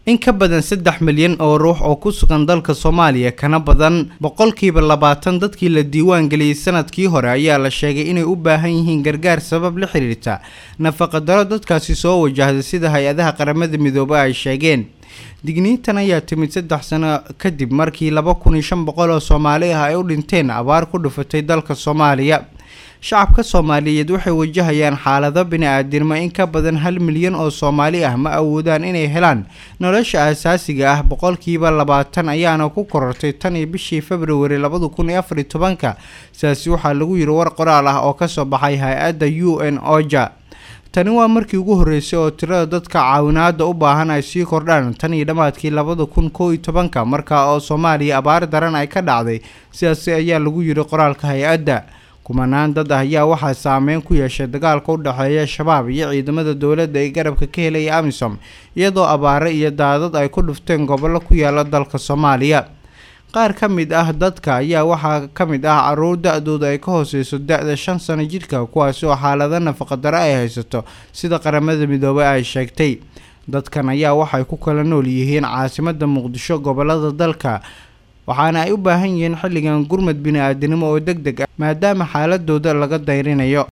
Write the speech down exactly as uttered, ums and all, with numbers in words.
in ka badan saddex milyan oo ruux oo ku sugan dalka Soomaaliya kana badan boqolkiiba labaatan dadkii la diiwaan geliyay sanadkii hore ayaa la sheegay inay u baahan yihiin gargaar sabab la xiriirta nafaqa daro dadkaasi soo wajahday sida hay'adaha qaramada midoobay ay sheegeen. digniintan ayaa timid saddex sano kadib markii laba kun iyo shan boqol oo Soomaali ah ay u dhinteen abaar ku dhufatay dalka Soomaaliya. shacabka Soomaaliyeed waxay wajahayaan xaalado bini'aadanimo in ka badan hal milyan oo Soomaali ah ma awoodaan inay helaan nolosha aasaasiga ah. boqolkiiba labaatan ayaana ku korortay tan iyo bishii February laba kun iyo afar iyo toban. sidaas waxaa lagu yiri war qoraal ah oo ka soo baxay hay'adda U N OCHA. tani waa markii ugu horeysay oo tirada dadka caawinaada u baahan ay sii kordhaan tan iyo dhamaadkii laba kun iyo toban markaa oo Soomaaliya abaar daran ay ka dhacday. sidaas ayaa lagu yiri qoraalka hay'adda. kumanaan dad ah ayaa waxaa saameyn ku yeeshay dagaalka u dhaxeeya shabaab iyo ciidamada dawladda ee garabka ka helay AMISOM iyadoo abaare iyo daadad ay ku dhufteen gobollo ku yaala dalka Soomaaliya. qaar ka mid ah dadka ayaa waxaa ka mid ah caruur da'dooda ay ka hooseyso da'da shan sano jirka kuwaas oo xaalado nafaqa daro ay haysato sida qaramada midoobay ay sheegtay. dadkan ayaa waxay ku kala nool yihiin caasimadda Muqdisho gobolada dalka waxaana ay u baahan yihiin xilligan gurmad bini'aadanimo oo degdeg ah maadaama xaaladooda laga dayrinayo.